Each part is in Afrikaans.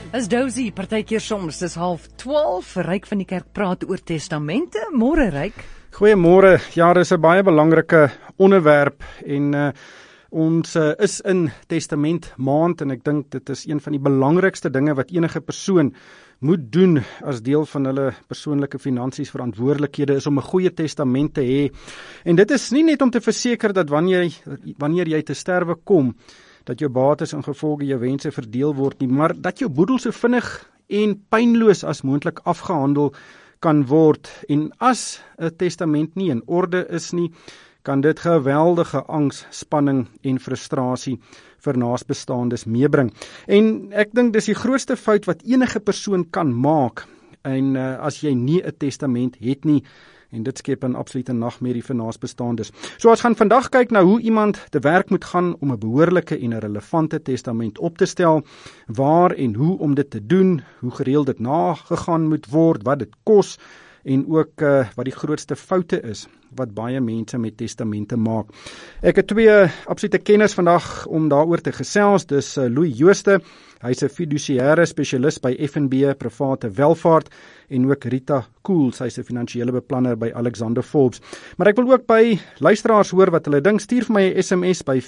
Is Dozy, partykeer soms, dis 11:30, Ryk van die Kerk praat oor testamente. Môre Ryk. Goeiemôre. Ja, dis 'n baie belangrike onderwerp en ons is in Testament maand en ek dink dit is een van die belangrikste dinge wat enige persoon moet doen as deel van hulle persoonlike finansies verantwoordelikhede is om 'n goeie testament te hê. En dit is nie net om te verseker dat wanneer jy te sterwe kom, dat jou bates en gevolge jou wense verdeel word nie, maar dat jou boedel so vinnig en pynloos as moontlik afgehandel kan word. En as 'n testament nie in orde is nie, kan dit geweldige angs, spanning en frustrasie vir naasbestaandes meebring. En ek dink dis die grootste fout wat enige persoon kan maak, en as jy nie 'n testament het nie, en dit skep 'n absolute nagmerrie vir naasbestaandes. So ons gaan vandag kyk na hoe iemand te werk moet gaan om 'n behoorlike en 'n relevante testament op te stel, waar en hoe om dit te doen, hoe gereeld dit nagegaan moet word, wat dit kos, en ook wat die grootste foute is wat baie mense met testamente maak. Ek het twee absolute kenners vandag om daaroor te gesels. Dis Louis Jooste, hy's 'n fiduciêre spesialis by FNB Private Welvaart, en ook Rita Kool, sy's 'n finansiële beplanner by Alexander Forbes. Maar ek wil ook by luisteraars hoor wat hulle dink. Stuur vir my 'n SMS by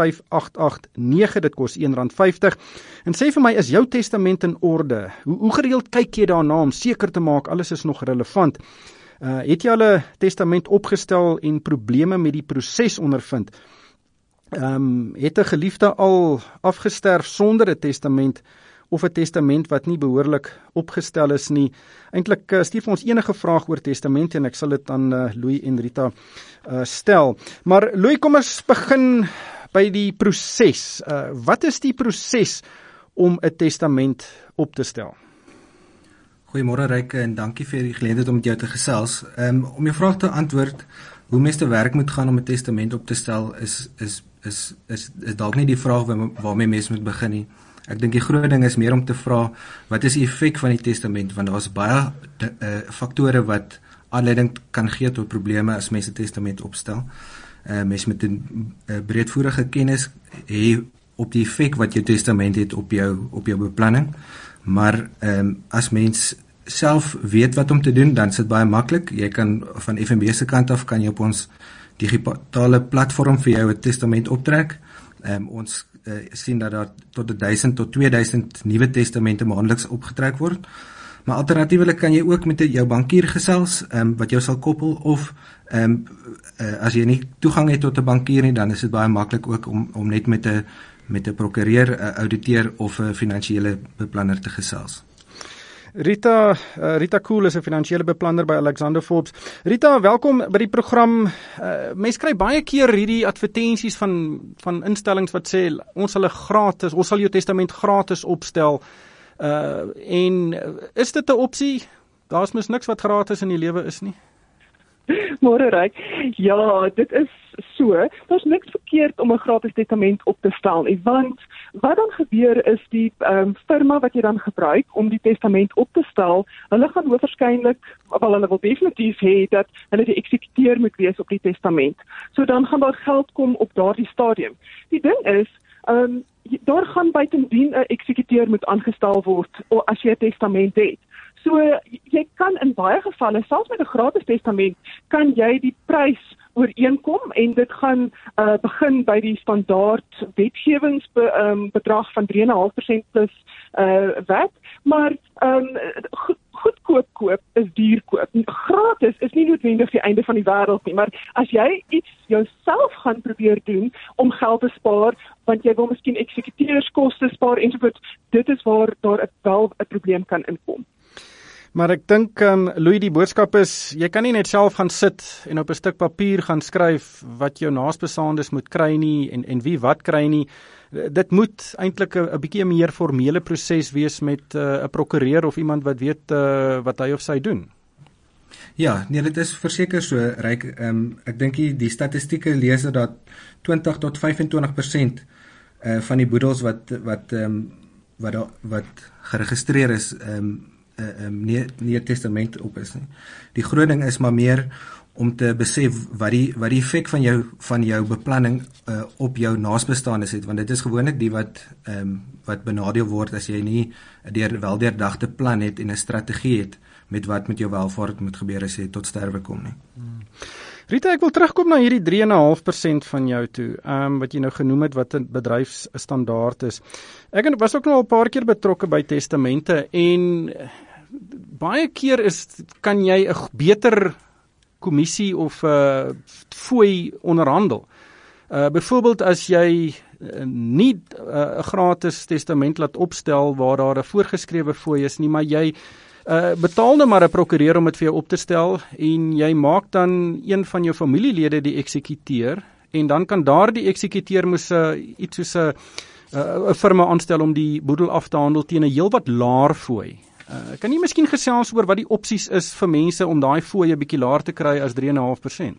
45889, dit kos R1.50, en sê vir my, is jou testament in orde? Hoe gereeld kyk jy daarna om seker te maak alles is nog relevant? Het jy al 'n testament opgestel en probleme met die proses ondervind? Het 'n geliefde al afgesterf sonder 'n testament, of 'n testament wat nie behoorlik opgestel is nie? Eintlik stuur vir ons enige vraag oor testamente en ek sal dit aan Louis en Rita stel. Maar Louis, kom ons begin by die proses. Wat is die proses om 'n testament op te stel? Goeiemôre Ryk, en dankie vir die geleentheid om met jou te gesels. Om jou vraag te antwoord, hoe mens te werk moet gaan om 'n testament op te stel, is dalk nie die vraag waarmee mens moet begin nie. Ek dink die groot ding is meer om te vra, wat is die effek van die testament, want daar is baie faktore wat aanleiding kan gee tot probleme as mens 'n testament opstel. Mens moet 'n breedvoerige kennis hê op die effek wat jou testament het op jou beplanning, maar as mens self weet wat om te doen, dan is dit baie maklik. Jy kan van FNB se kant af, kan jy op ons digitale platform vir jou 'n testament optrek. Ons sien dat daar tot 1000 tot 2000 nuwe testamente maandeliks opgetrek word. Maar alternatiefelik kan jy ook met jou bankier gesels, wat jou sal koppel, of as jy nie toegang het tot 'n bankier nie, dan is dit baie maklik ook om net met 'n prokureur, ouditeur of 'n finansiële beplanner te gesels. Rita Kool is 'n finansiële beplanner by Alexander Forbes. Rita, welkom by die program. Mense kry baie keer hierdie advertensies van instellings wat sê ons sal jou testament gratis opstel. En is dit 'n opsie? Daar's mos niks wat gratis in die lewe is nie. Môre Ryk. Ja, dit is so. Daar's niks verkeerd om 'n gratis testament op te stel nie, want wat dan gebeur is die firma wat jy dan gebruik om die testament op te stel, hulle gaan hoogwaarskynlik, hulle wil definitief hê dat hulle die eksekuteur moet wees op die testament. So dan gaan daar geld kom op daardie stadium. Die ding is, daar gaan buitendien 'n eksekuteur moet aangestel word as jy 'n testament het. So jy kan in baie gevalle, selfs met 'n gratis testament, kan jy die prys ooreenkom, en dit gaan begin by die standaard wetgewingsbedrag van 3,5% plus VAT, maar goedkoop koop is duur koop. Gratis is nie noodwendig die einde van die wêreld nie, maar as jy iets jouself gaan probeer doen om geld te spaar, want jy wil miskien eksekuteurskoste spaar ensovoorts, dit is waar daar wel 'n probleem kan inkom. Maar ek dink, Louis, die boodskap is, jy kan nie net self gaan sit en op 'n stuk papier gaan skryf wat jou naasbestaandes moet kry nie, en wie wat kry nie. Dit moet eintlik 'n bietjie meer formele proses wees met 'n prokureur of iemand wat weet wat hy of sy doen. Ja, nee, dit is verseker so, Ryk. Ek dink die statistieke lees dat 20 tot 25% van die boedels wat geregistreer is, nie 'n testament op is nie. Die groot ding is maar meer om te besef wat die effek van jou beplanning op jou naasbestaandes het, want dit is gewoonlik die wat benadeel word as jy nie deurdagte plan het en 'n strategie het met wat met jou welvaart moet gebeur as jy tot sterwe kom nie. Rita, ek wil terugkom na hierdie 3,5% van jou toe, wat jy nou genoem het wat 'n bedryfsstandaard is. Ek was ook nog al 'n paar keer betrokke by testamente en baie keer kan jy 'n beter kommissie of fooi onderhandel. Byvoorbeeld as jy nie 'n gratis testament laat opstel waar daar 'n voorgeskrewe fooi is nie, maar jy betaal nou maar 'n prokureur om dit vir jou op te stel en jy maak dan een van jou familielede die eksekuteur en dan kan daardie eksekuteur iets soos 'n firma aanstel om die boedel af te handel teen 'n heelwat laer fooi. Kan jy miskien gesels oor wat die opsies is vir mense om daai fooi 'n bietjie laer te kry as 3,5%?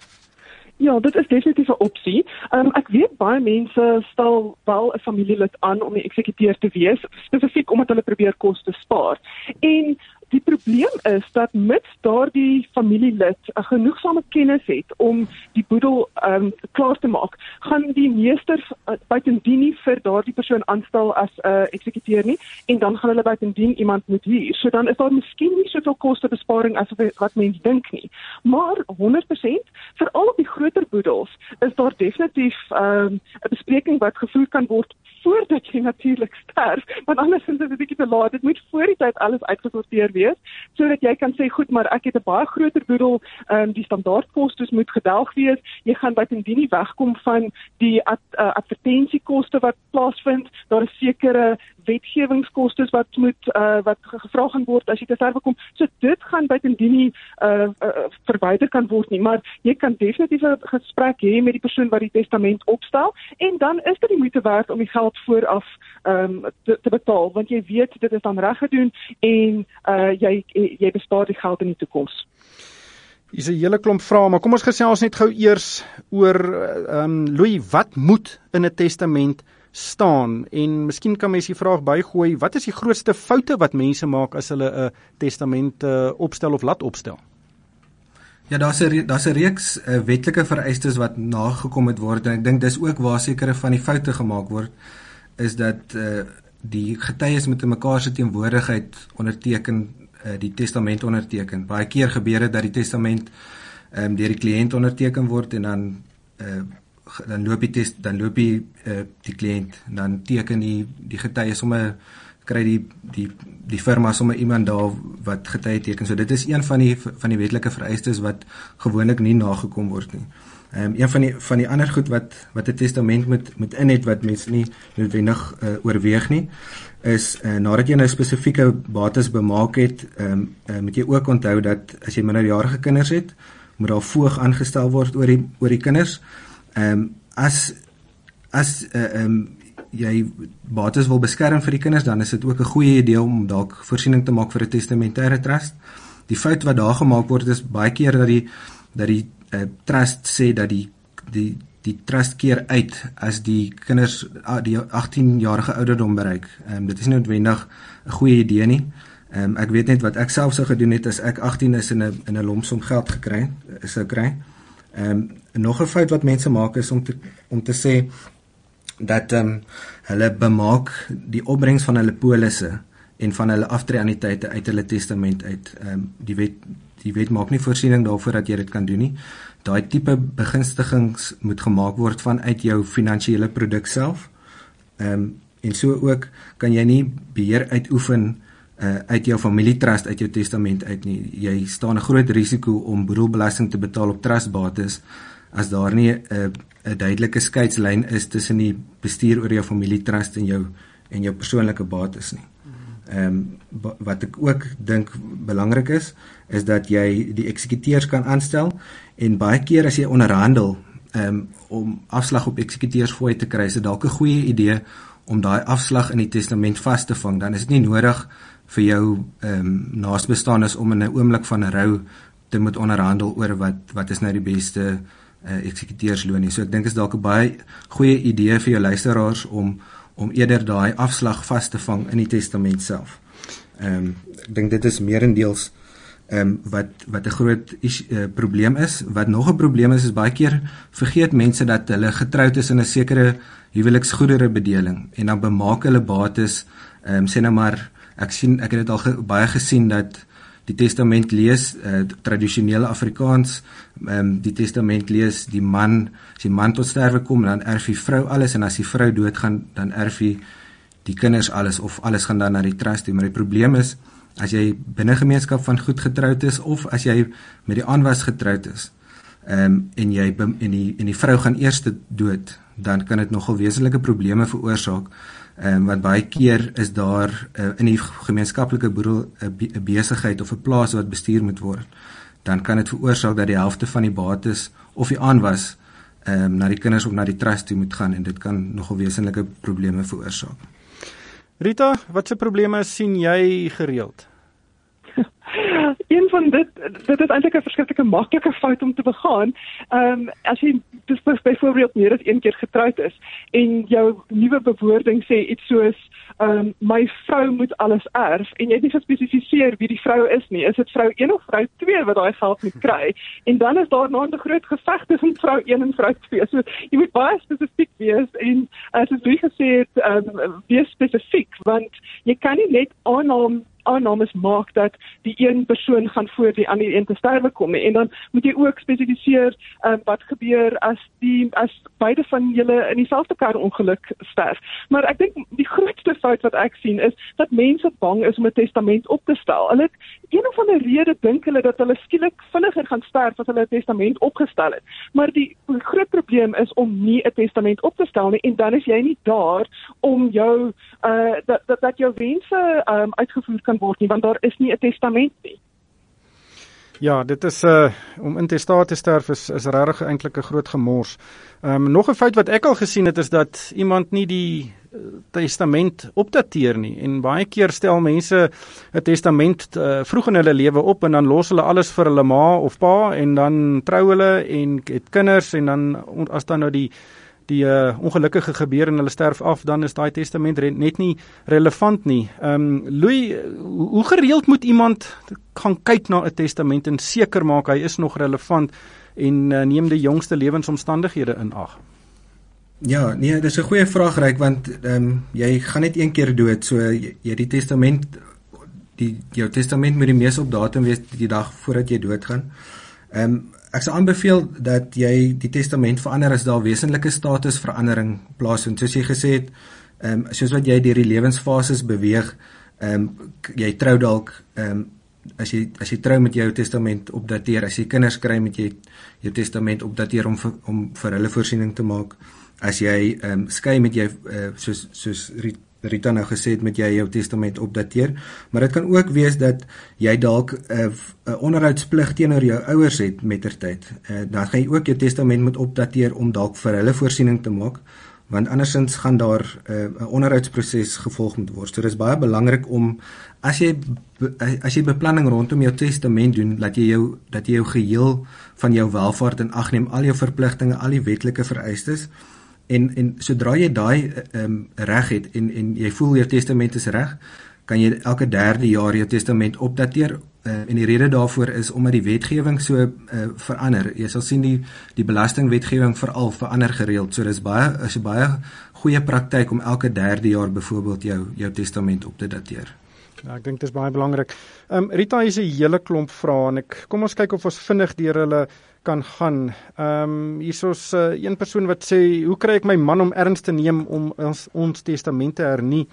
Ja, dit is definitief 'n opsie. Ek weet baie mense stel wel 'n familielid aan om die eksekuteur te wees, spesifiek omdat hulle probeer koste spaar. En die probleem is dat mits daardie familielid 'n genoegsame kennis het om die boedel klaar te maak, gaan die meester buitendien nie vir daardie persoon aanstel as 'n eksekuteur nie, en dan gaan hulle buitendien iemand moet huur. So dan is daar miskien nie soveel kostebesparing as wat mense dink nie. Maar 100%, veral op die groter boedels, is daar definitief 'n bespreking wat gevoer kan word voordat jy natuurlik sterf, want anders is dit 'n bietjie te laat. Dit moet voor die tyd alles uitgesorteer wees, sodat jy kan sê, goed, maar ek het 'n baie groter boedel, die standaardkostes moet gedelg wees, jy gaan buitendien nie wegkom van die advertensiekoste wat plaasvind, daar is sekere wetgewingskostes wat gevra gaan word as jy te sterwe kom, so dit gaan buitendien nie verwyder kan word nie, maar jy kan definitief 'n gesprek hê met die persoon wat die testament opstel, en dan is dit die moeite werd om die geld vooraf te betaal, want jy weet dit is dan reg gedoen en jy bespaar die geld in die toekoms. Hier's 'n hele klomp vrae, maar kom ons gesels net gou eers oor Louis, wat moet in 'n testament staan? En miskien kan mens die vraag bygooi, wat is die grootste foute wat mense maak as hulle 'n testament opstel of laat opstel? Ja, daar's 'n reeks wetlike vereistes wat nagekom moet word, en ek dink dis ook waar sekere van die foute gemaak word, is dat die getuies met mekaar se teenwoordigheid onderteken, die testament onderteken. Baie keer gebeur dit dat die testament deur die kliënt onderteken word en dan loop die kliënt, dan teken die getuie sommer, kry die firma sommer iemand daar wat getuie teken. So dit is een van die wetlike vereistes wat gewoonlik nie nagekom word nie. Een van die ander goed wat 'n testament moet in het, wat mense nie noodwendig oorweeg nie, is nadat jy nou spesifieke bates bemaak het, moet jy ook onthou dat as jy minderjarige kinders het, moet daar voog aangestel word oor die kinders. As jy bates wil beskerm vir die kinders, dan is dit ook 'n goeie idee om dalk voorsiening te maak vir 'n testamentêre trust. Die fout wat daar gemaak word is baie keer dat die trust sê dat die trust keer uit as die kinders die 18-jarige ouderdom bereik. Dit is nie noodwendig 'n goeie idee nie. Ek weet net wat ek self sou gedoen het as ek 18 is en 'n lompsom geld sou kry. Nog 'n fout wat mense maak is om te sê dat hulle bemaak die opbrengs van hulle polisse en van hulle aftreeanniteite uit hulle testament uit. Die wet maak nie voorsiening daarvoor dat jy dit kan doen nie. Daai tipe begunstigings moet gemaak word vanuit jou finansiële produk self. En so ook kan jy nie beheer uitoefen uit jou familietrust, uit jou testament uit nie. Jy staan 'n groot risiko om boedelbelasting te betaal op trustbates as daar nie 'n duidelike skeidslyn is tussen die bestuur oor jou familietrust en jou persoonlike bates nie. Wat ek ook dink belangrik is dat jy die eksekuteurs kan aanstel, en baie keer as jy onderhandel om afslag op eksekuteursfooi te kry, is dit dalk 'n goeie idee om daai afslag in die testament vas te vang. Dan is dit nie nodig vir jou naasbestaanes om in 'n oomblik van rou te moet onderhandel oor wat is nou die beste eksekuteursloon nie. So ek dink is dalk 'n baie goeie idee vir jou luisteraars om eerder daai afslag vas te vang in die testament self. Ek dink dit is meerendeels wat 'n groot probleem is. Wat nog 'n probleem is baie keer vergeet mense dat hulle getroud is in 'n sekere huweliksgoedere bedeling en dan bemaak hulle bates, sê nou maar, ek het dit al baie gesien dat die testament lees, tradisionele Afrikaans, die testament lees, as die man tot sterwe kom, dan erf die vrou alles, en as die vrou doodgaan, dan erf die kinders alles, of alles gaan dan na die trust toe. Maar die probleem is, as jy binne gemeenskap van goed getroud is, of as jy met die aanwas getroud is, en die vrou gaan eers dood, dan kan dit nogal wesenlike probleme veroorsaak, want baie keer is daar in die gemeenskaplike boedel 'n besigheid of 'n plaas wat bestuur moet word, dan kan dit veroorsaak dat die helfte van die bates of die aanwas na die kinders of na die trust toe moet gaan, en dit kan nogal wesenlike probleme veroorsaak. Rita, watse probleme sien jy gereeld? Een van dit is eintlik 'n verskriklike maklike fout om te begaan. As jy byvoorbeeld meer as een keer getroud is en jou nuwe bewoording sê iets soos my vrou moet alles erf, en jy het nie gespesifiseer wie die vrou is nie. Is dit vrou 1 of vrou 2 wat daai geld moet kry? En dan is daar nou 'n groot geveg tussen vrou 1 en vrou 2. So jy moet baie spesifiek wees, en soos Louis gesê het, wees spesifiek, want jy kan nie net aannames maak dat die een persoon gaan voor die ander een te sterwe kom, en dan moet jy ook spesifiseer wat gebeur as beide van julle in dieselfde kar-ongeluk sterf. Maar ek dink die grootste fout wat ek sien is dat mense bang is om 'n testament op te stel. Hulle een of ander rede dink hulle dat hulle skielik vinniger gaan sterf as hulle 'n testament opgestel het. Maar die groot probleem is om nie 'n testament op te stel nie, en dan is jy nie daar om jou dat jou wense uitgevoer kan word nie, want daar is nie 'n testament nie. Ja, dit is om intestaat te sterf is regtig eintlik 'n groot gemors. Nog 'n fout wat ek al gesien het, is dat iemand nie die testament opdateer nie, en baie keer stel mense 'n testament vroeg in hulle lewe op, en dan los hulle alles vir hulle ma of pa, en dan trou hulle en het kinders, en dan as dan nou die ongelukkige gebeur en hulle sterf af, dan is daai testament net nie relevant nie. Louis, hoe gereeld moet iemand gaan kyk na 'n testament en seker maak hy is nog relevant en neem die jongste lewensomstandighede in ag? Ja, nee, dis 'n goeie vraag, Ryk, want jy gaan net een keer dood, so jy die testament, jou testament moet die mees op datum wees die dag voordat jy doodgaan. Ek sal aanbeveel dat jy die testament verander as daar wesenlike statusverandering plaasvind. Soos jy gesê het, soos wat jy deur die lewensfases beweeg, jy trou dalk, as jy trou met jou testament opdateer, as jy kinders kry met jy jou testament opdateer om vir hulle voorsiening te maak. As jy skei met jy, soos Rita nou gesê het, met jy jou testament opdateer, maar dit kan ook wees dat jy dalk 'n onderhoudsplig teenoor jou ouers het mettertyd. Dan gaan jy ook jou testament moet opdateer om dalk vir hulle voorsiening te maak, want andersins gaan daar 'n onderhoudsproses gevolg moet word. So dis baie belangrik om, as jy beplanning rondom jou testament doen, dat jy jou geheel van jou welvaart in ag neem, al jou verpligtinge, al die wetlike vereistes. En sodra jy daai reg het en jy voel jou testament is reg, kan jy elke 3de jaar jou testament opdateer. En die rede daarvoor is omdat die wetgewing so verander. Jy sal sien die belastingwetgewing veral verander gereeld. So dis baie goeie praktyk om elke 3de jaar byvoorbeeld jou testament op te dateer. Ja, ek dink dit is baie belangrik. Rita, hier is 'n hele klomp vrae, en kom ons kyk of ons vinnig deur hulle kan gaan. Hier is een persoon wat sê, hoe kry ek my man om erns te neem om ons testamente hernie?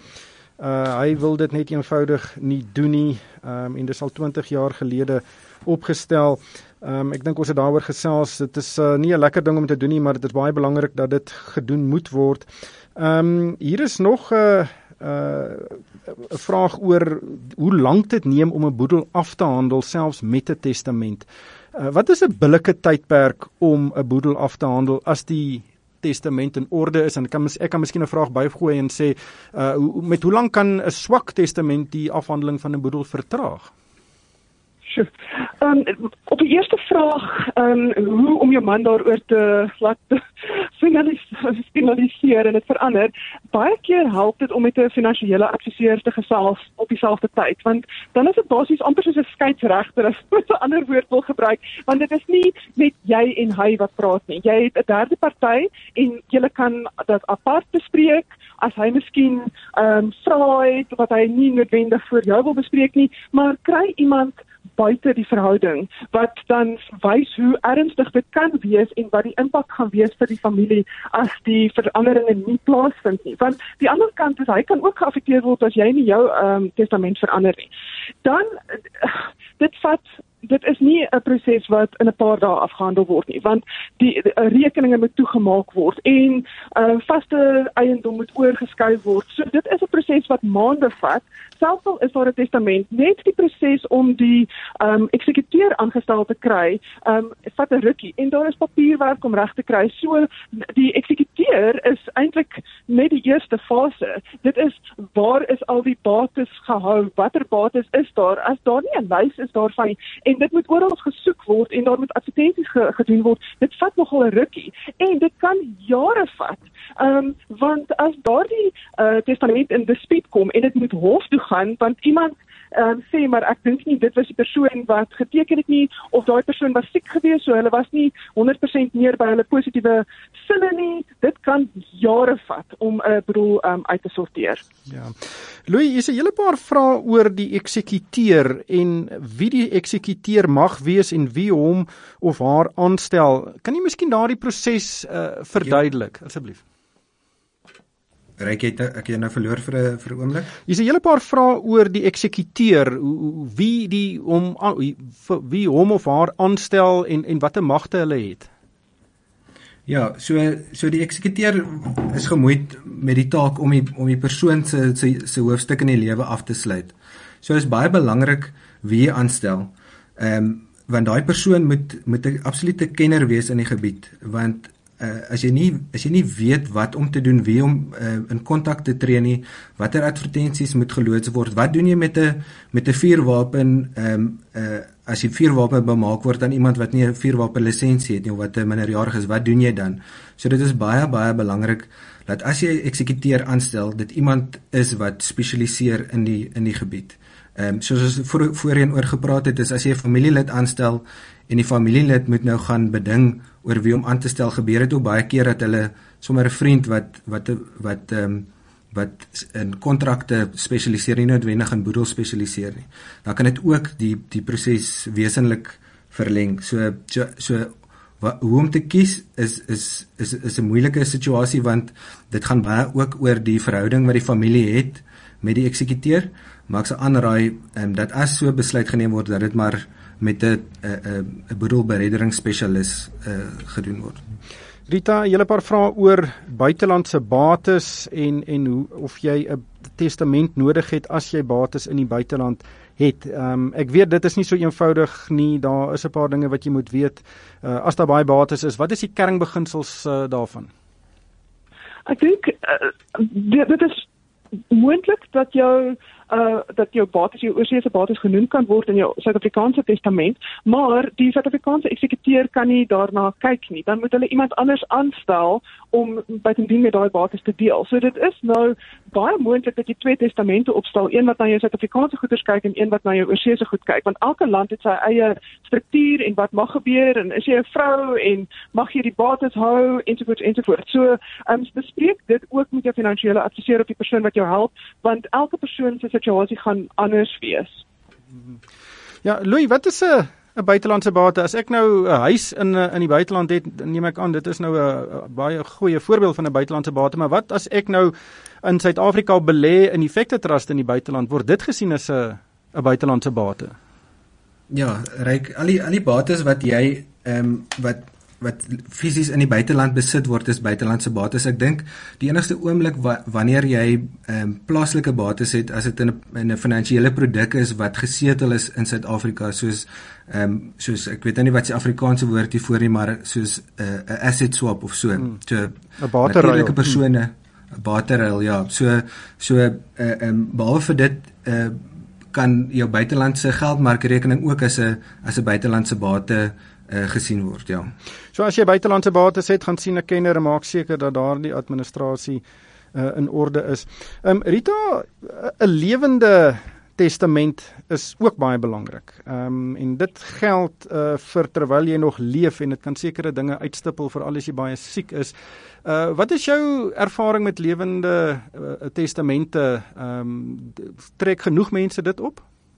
Hy wil dit net eenvoudig nie doen nie, en dis al 20 jaar gelede opgestel. Ek dink ons het daaroor gesels, dit is nie 'n lekker ding om te doen nie, maar dit is baie belangrik dat dit gedoen moet word. Hier is nog 'n vraag oor hoe lank dit neem om 'n boedel af te handel, selfs met 'n testament. Wat is 'n billike tydperk om 'n boedel af te handel as die testament in orde is? En ek kan miskien 'n vraag bygooi en sê, met hoe lank kan 'n swak testament die afhandeling van 'n boedel vertraag? Op die eerste vraag, hoe om jou man daaroor te laat finaliseer en dit verander, baie keer help dit om met 'n finansiële adviseur te gesels op dieselfde tyd, want dan is dit basies amper soos 'n skeidsregter, as ek 'n ander woord wil gebruik, want dit is nie net jy en hy wat praat nie. Jy het 'n derde party en julle kan dit apart bespreek, as hy miskien vra het wat hy nie noodwendig vir jou wil bespreek nie, maar kry iemand buite die verhouding, wat dan wys hoe ernstig dit kan wees en wat die impak gaan wees vir die familie as die veranderinge nie plaasvind nie. Want die ander kant is, hy kan ook geaffekteer word as jy nie jou testament verander nie. Dan, dit is nie 'n proses wat in 'n paar dae afgehandel word nie, want die rekeninge moet toegemaak word en vaste eiendom moet oorgeskuif word. So dit is 'n proses wat maande vat. Selfs al is daar 'n testament, net die proses om die eksekuteur aangestel te kry, vat 'n rukkie en daar is papierwerk om reg te kry. So die eksekuteur is eintlik net die eerste fase. Dit is, waar is al die bates gehou? Watter bates is daar? As daar nie 'n lys is daarvan, en dit moet oral gesoek word en daar moet advertensies gedoen word, dit vat nogal 'n rukkie en dit kan jare vat. Want as daardie testament in dispuut kom en dit moet hof toe gaan, want iemand sê, maar ek dink nie dit was die persoon wat geteken het nie, of daai persoon was siek gewees, so hulle was nie 100% meer by hulle positiewe sinne nie, dit kan jare vat om 'n boedel uit te sorteer. Ja. Louis, is 'n hele paar vrae oor die eksekuteur en wie die eksekuteur mag wees en wie hom of haar aanstel. Kan jy miskien daardie proses verduidelik, asseblief? Ryk, ek jy nou verloor vir 'n oomblik? Hier's 'n hele paar vrae oor die eksekuteur, wie hom of haar aanstel en watter magte hulle het. Ja, so die eksekuteur is gemoeid met die taak om die persoon se hoofstuk in die lewe af te sluit. So is baie belangrik wie jy aanstel. Want daai persoon moet 'n absolute kenner wees in die gebied, want as jy nie weet wat om te doen, wie om in kontak te tree nie, watter advertensies moet geloods word, wat doen jy met 'n vuurwapen, as die vuurwapen bemaak word aan iemand wat nie 'n vuurwapen lisensie het nie, of wat 'n minderjarig is, wat doen jy dan? So dit is baie, baie belangrik, dat as jy 'n eksekuteur aanstel, dit iemand is wat spesialiseer in die gebied. Soos ons voorheen oor gepraat het, is as jy 'n familielid aanstel, en die familielid moet nou gaan beding oor wie om aan te stel, gebeur het ook baie keer dat hulle sommer 'n vriend wat in kontrakte spesialiseer, nie noodwendig in boedel spesialiseer nie. Dan kan dit ook die proses wesenlik verleng. So hoe om te kies is 'n moeilike situasie, want dit gaan baie ook oor die verhouding wat die familie het met die eksekuteur, maar ek sal aanraai dat as so besluit geneem word, dat dit maar met 'n boedelberedderingsspesialis gedoen word. Rita, 'n hele paar vrae oor buitelandse bates en hoe of jy 'n testament nodig het as jy bates in die buiteland het. Ek weet dit is nie so eenvoudig nie, daar is 'n paar dinge wat jy moet weet. As daar baie bates is, wat is die kernbeginsels daarvan? Ek dink dit is moontlik dat jou bates, jou oorseese bates genoem kan word in jou Suid-Afrikaanse testament, maar die Suid-Afrikaanse eksekuteur kan nie daarna kyk nie. Dan moet hulle iemand anders aanstel om buitendien met daai bates te deel. So dit is nou baie moontlik dat jy 2 testamente opstel, een wat na jou Suid-Afrikaanse goederes kyk en een wat na jou oorseese goed kyk, want elke land het sy eie struktuur en wat mag gebeur, en is jy 'n vrou en mag jy die bates hou, ensovoorts. So bespreek dit ook met jou finansiële adviseur of die persoon wat jou help, want elke persoon se situasie gaan anders wees. Ja, Louis, wat is 'n buitelandse bate? As ek nou 'n huis in die buiteland het, neem ek aan, dit is nou 'n baie goeie voorbeeld van 'n buitelandse bate, maar wat as ek nou in Suid-Afrika belê in Effekte Trust in die buiteland, word dit gesien as 'n buitelandse bate? Ja, Ryk, al die bates wat jy wat fisies in die buiteland besit word, is buitelandse bates. Ek dink die enigste oomblik wanneer jy plaaslike bates het, as dit in 'n finansiële produk is wat gesetel is in Suid-Afrika, soos ek weet nie wat die Afrikaanse woord hiervoor nie, maar soos 'n asset swap of so. So 'n natuurlike persone, 'n bateruil, ja. So behalwe vir dit kan jou buitelandse geldmarkrekening ook as 'n buitelandse bate gesien word, ja. So as jy buitelandse bates het, gaan sien 'n kenner en maak seker dat daardie administrasie in orde is. Rita, 'n lewende testament is ook baie belangrik. En dit geld vir terwyl jy nog leef en dit kan sekere dinge uitstippel veral as jy baie siek is. Wat is jou ervaring met lewende testamente? Trek genoeg mense dit op?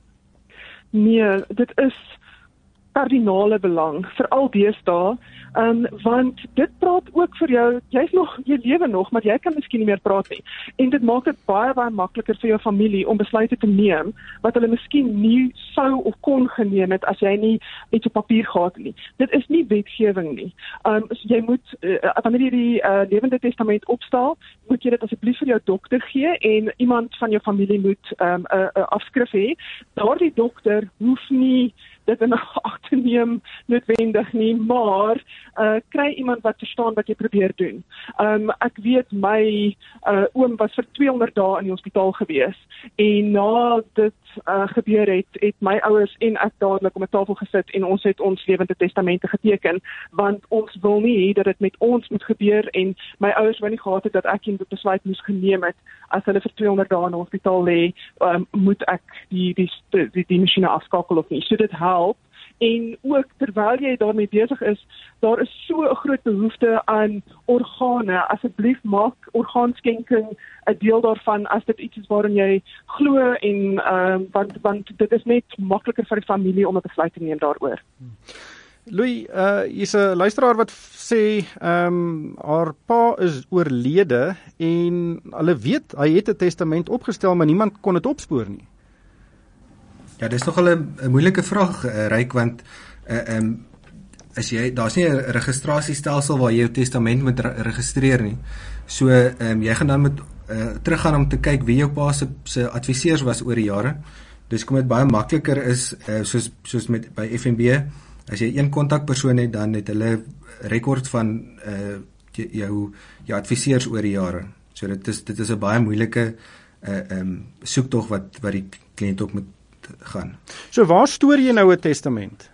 Nee, dit is kardinale belang, veral deesdae, want dit praat ook vir jou, jy lewe nog, maar jy kan miskien nie meer praat nie. En dit maak dit baie makliker vir jou familie om besluite te neem, wat hulle miskien nie sou of kon geneem het as jy nie iets op papier gehad het nie. Dit is nie wetgewing nie. So jy moet, wanneer jy die lewende testament opstel, moet jy dit asseblief vir jou dokter gee en iemand van jou familie moet 'n afskrif hê. Daardie dokter hoef nie dit in ag te neem noodwendig nie, maar kry iemand wat verstaan wat jy probeer doen. Ek weet my oom was vir 200 dae in die hospitaal gewees en na dit gebeur het my ouers en ek dadelik om 'n tafel gesit en ons het ons lewende testamente geteken, want ons wil nie hê dat dit met ons moet gebeur en my ouers wou nie gehad het dat ek die besluit moes geneem het as hulle vir 200 dae in die hospitaal lê, moet ek die masjiene afskakel of nie. So dit help. En ook terwyl jy daarmee besig is, daar is so 'n groot behoefte aan organe. Asseblief maak orgaanskenking 'n deel daarvan as dit iets is waarin jy glo en want dit is net makliker vir die familie om 'n besluit te neem daaroor. Louis, hier's 'n luisteraar wat sê haar pa is oorlede en hulle weet hy het 'n testament opgestel, maar niemand kon dit opspoor nie. Ja, dis nogal 'n moeilike vraag, Ryk, want daar's nie 'n registrasiestelsel waar jy jou testament moet registreer nie. So jy gaan dan moet teruggaan om te kyk wie jou pa se adviseurs was oor die jare. Dus kom dit baie makliker is soos met by FNB, as jy een kontakpersoon het, dan het hulle rekord van jou adviseurs oor die jare. So dit is 'n baie moeilike soektog wat die kliënt ook moet gaan. So waar stoor jy nou 'n testament?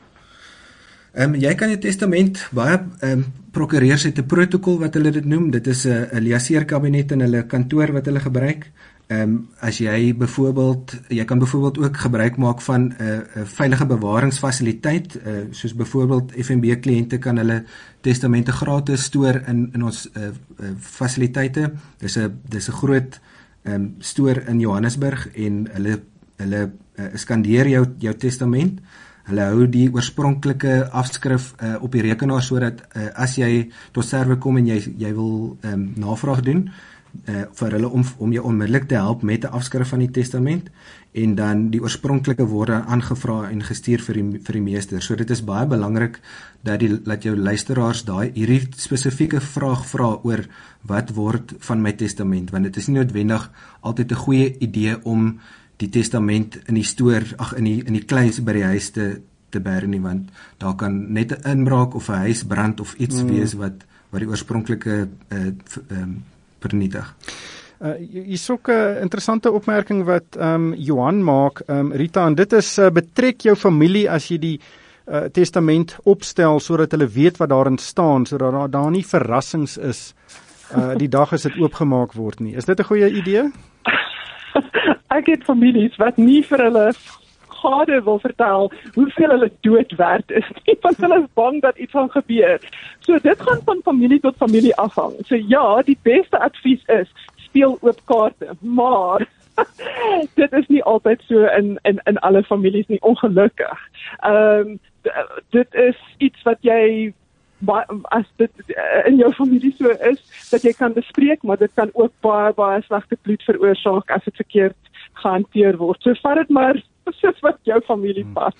Jy kan 'n testament, baie prokureurs het 'n protokol wat hulle dit noem, dit is 'n liaseerkabinet in hulle kantoor wat hulle gebruik. As jy kan byvoorbeeld ook gebruik maak van 'n veilige bewaringsfasiliteit, soos byvoorbeeld FNB kliënte kan hulle testamente gratis stoor in ons fasiliteite. Dis 'n groot stoor in Johannesburg en hulle skandeer jou testament. Hulle hou die oorspronklike afskrif op die rekenaar sodat as jy tot sterwe kom en jy wil navraag doen vir hulle om jou onmiddellik te help met 'n afskrif van die testament en dan die oorspronklike word aangevra en gestuur vir die meester. So dit is baie belangrik dat jou luisteraars hierdie spesifieke vraag vra oor wat word van my testament, want dit is nie noodwendig altyd 'n goeie idee om die testament in die kluis by die huis te bære nie, want daar kan net 'n inbraak of 'n huisbrand of iets wees wat die oorspronklike vernietig. Hier's ook 'n interessante opmerking wat Johan maak, Rita, en dit is betrek jou familie as jy die testament opstel sodat hulle weet wat daarin staan, sodat daar nie verrassings is die dag as dit oopgemaak word nie. Is dit 'n goeie idee? Ek het families wat nie vir hulle gade wil vertel hoeveel hulle dood werd is nie, want hulle is bang dat iets gaan gebeur. So dit gaan van familie tot familie afhang. So ja, die beste advies is, speel oop kaarte, maar dit is nie altyd so in alle families nie, ongelukkig. Dit is iets wat jy, as dit in jou familie so is, dat jy kan bespreek, maar dit kan ook baie slegte bloed veroorsaak as dit verkeerd gehanteer word. So vat dit maar soos wat jou familie pas.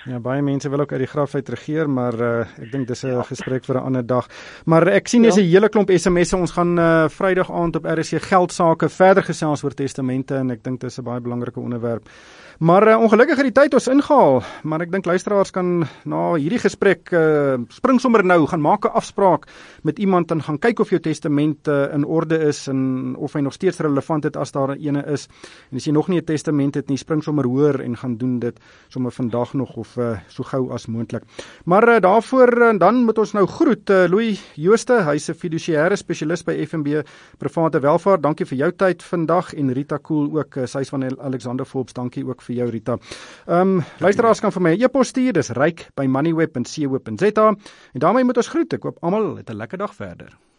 Ja, baie mense wil ook uit die graf uit regeer, maar ek dink dis 'n gesprek vir 'n ander dag. Maar ek sien is 'n hele klomp SMS'e. Ons gaan Vrydag aand op RSC Geldsaake verder gesels oor testamente en ek dink dis 'n baie belangrike onderwerp. Maar ongelukkig het die tyd ons ingehaal, maar ek dink luisteraars kan na hierdie gesprek spring sommer nou, gaan maak 'n afspraak met iemand en gaan kyk of jou testament in orde is en of hy nog steeds relevant is as daar 'n ene is. En as jy nog nie 'n testament het nie, spring sommer hoër en gaan doen dit sommer vandag nog of so gou as moontlik. Maar daarvoor dan moet ons nou groet Louis Jooste, hy's 'n fiduciêre spesialis by FNB Private Welvaart. Dankie vir jou tyd vandag en Rita Koel ook, sy's van Alexander Forbes. Dankie ook vir jou Rita. Luisteraars kan vir my 'n e-pos stuur, dis ryk@moneyweb.co.za en daarmee moet ons groet. Ek hoop almal het 'n lekker dag verder.